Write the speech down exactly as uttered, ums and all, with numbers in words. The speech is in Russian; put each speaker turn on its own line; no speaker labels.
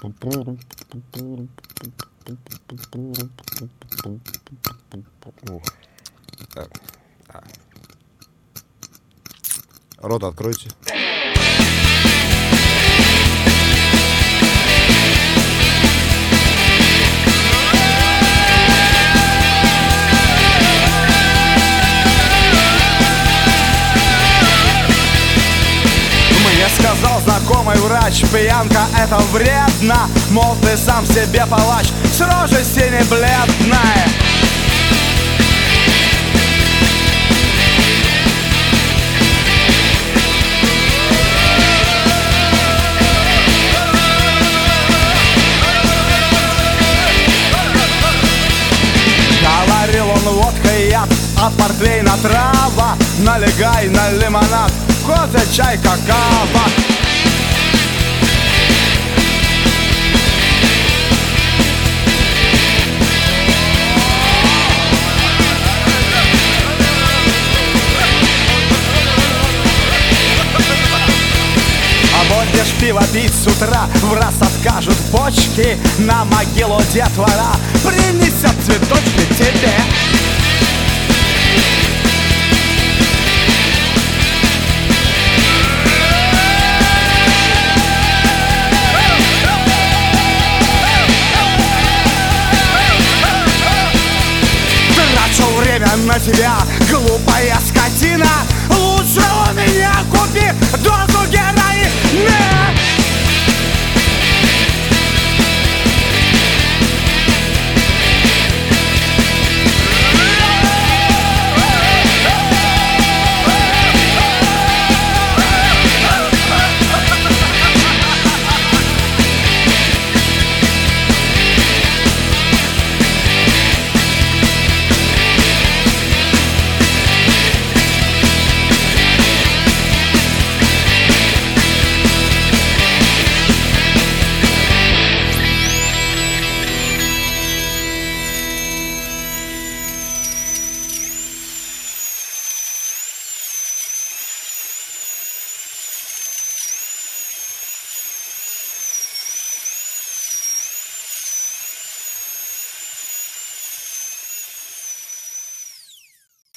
Рот откройте.
Мне сказал знакомый врач: пьянка это вредно. Мол, ты сам себе палач с рожей синей бледной. Говорил он: водка и яд, а портвейн трава. Налегай на лимонад, кофе, чай, какао. А будешь пиво пить с утра, в раз откажут почки. На могилу детвора принесет цветочки тебе. Трачу время на тебя, глупая скотина. Лучше у меня купи дом